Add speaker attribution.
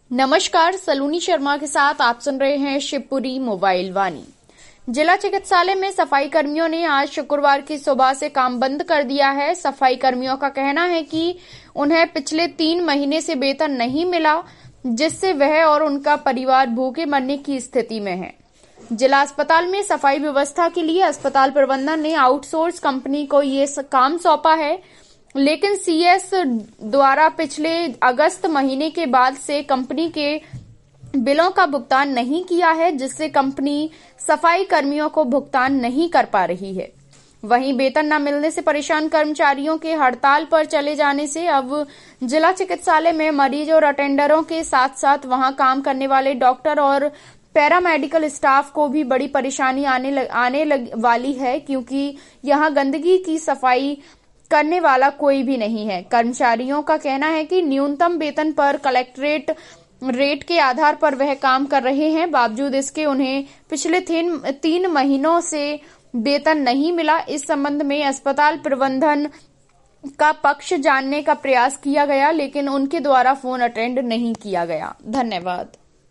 Speaker 1: नमस्कार, सलोनी शर्मा के साथ आप सुन रहे हैं शिवपुरी मोबाइल वाणी। जिला चिकित्सालय में सफाई कर्मियों ने आज शुक्रवार की सुबह से काम बंद कर दिया है। सफाई कर्मियों का कहना है कि उन्हें पिछले 3 महीने से वेतन नहीं मिला, जिससे वह और उनका परिवार भूखे मरने की स्थिति में है। जिला अस्पताल में सफाई व्यवस्था के लिए अस्पताल प्रबंधन ने आउटसोर्स कंपनी को ये काम सौंपा है, लेकिन सीएस द्वारा पिछले अगस्त महीने के बाद से कंपनी के बिलों का भुगतान नहीं किया है, जिससे कंपनी सफाई कर्मियों को भुगतान नहीं कर पा रही है। वहीं वेतन न मिलने से परेशान कर्मचारियों के हड़ताल पर चले जाने से अब जिला चिकित्सालय में मरीज और अटेंडरों के साथ साथ वहां काम करने वाले डॉक्टर और पैरामेडिकल स्टाफ को भी बड़ी परेशानी आने वाली है, क्योंकि यहां गंदगी की सफाई करने वाला कोई भी नहीं है। कर्मचारियों का कहना है कि न्यूनतम वेतन पर कलेक्ट्रेट रेट के आधार पर वह काम कर रहे हैं, बावजूद इसके उन्हें पिछले 3 महीनों से वेतन नहीं मिला। इस संबंध में अस्पताल प्रबंधन का पक्ष जानने का प्रयास किया गया, लेकिन उनके द्वारा फोन अटेंड नहीं किया गया। धन्यवाद।